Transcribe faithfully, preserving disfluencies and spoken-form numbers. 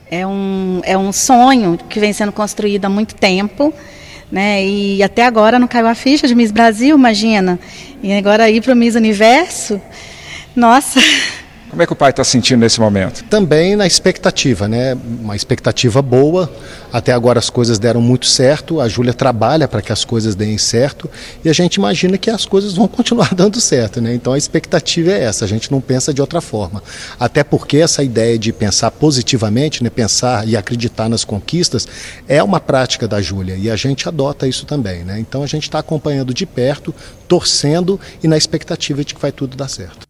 É um, é um sonho que vem sendo construído há muito tempo, né? E até agora não caiu a ficha de Miss Brasil, imagina. E agora ir para o Miss Universo, nossa... Como é que o pai está sentindo nesse momento? Também na expectativa, né? Uma expectativa boa. Até agora as coisas deram muito certo. A Júlia trabalha para que as coisas deem certo e a gente imagina que as coisas vão continuar dando certo, né? Então a expectativa é essa. A gente não pensa de outra forma. Até porque essa ideia de pensar positivamente, né? Pensar e acreditar nas conquistas é uma prática da Júlia e a gente adota isso também, né? Então a gente está acompanhando de perto, torcendo e na expectativa de que vai tudo dar certo.